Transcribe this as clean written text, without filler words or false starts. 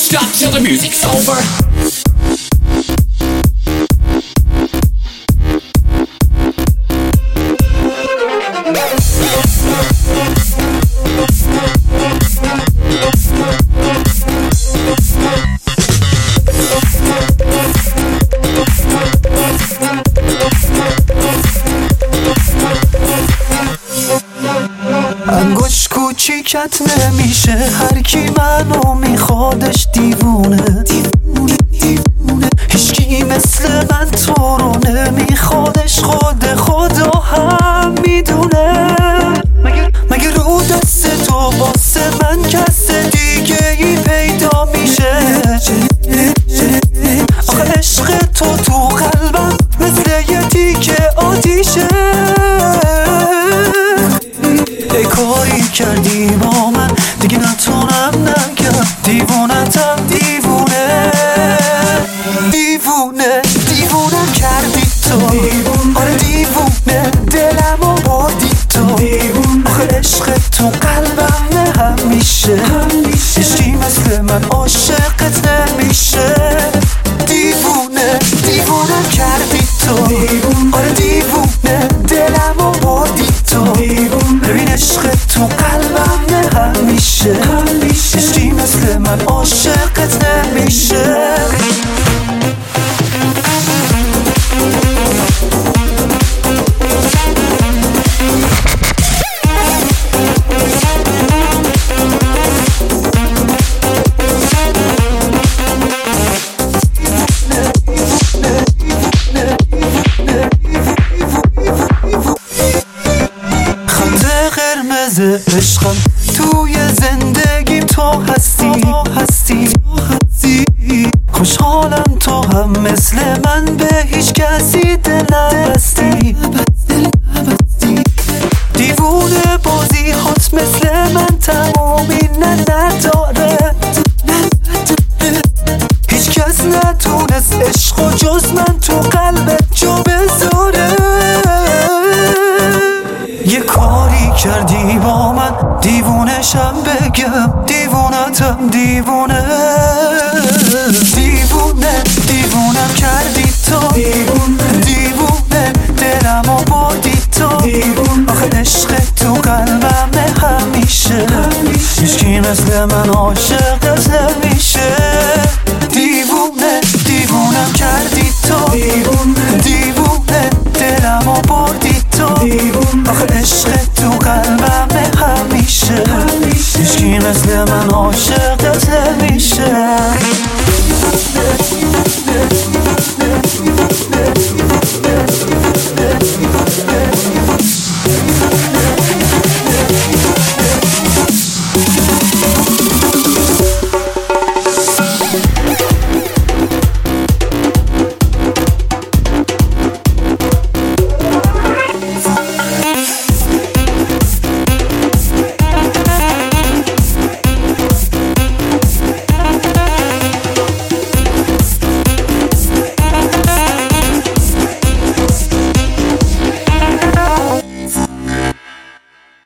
stop till the music's over. انگوش کوچیکت نمیشه، هر کی منو میخوادش دیوونه. هیچکی مثل من تو رو نمیخوادش، خود خدا هم میدونه. مگه رو دست تو واسه من کس دیگه ای پیدا میشه؟ آخه عشق تو قلبم مثل یه تیکه آتیشه. ای کاری کردی با من دیگه نتونم نگم، دیوونتم دیوونه. دیوونم کردی تو، آره دیوونه دلمو بردی تو. آخه عشق تو قلبم نه همیشه، هیچکی مثل من عاشقت نمیشه. دیوونم کردی تو، آره دیوونه دلمو بردی تو. ببین عشق تو قلبم نه همیشه، هیچکی مثل من عاشقت نمیشه. عشقم توی زندگیم تو هستی. خوشحالم تو هم مثل من به هیچ کسی دل نبستی. دیوونه بازی هات مثل من تمومی نداره. هیچ کس نتونست عشق و جز من تو قلبت جا بذاره. یه کاری کردی با من دیوونشم بگم، دیوونتم دیوونه. دیوونم کردی تو، دیوونه دلمو بردی تو. آخه عشق تو قلبم نه همیشه، هیچکی مثل من عاشقت نمیشه. دیوونم کردی تو، دیوونه دلمو بردی تو. آخه عشق تو قلبم نه همیشه، هیچکی مثل من عاشقت نمیشه.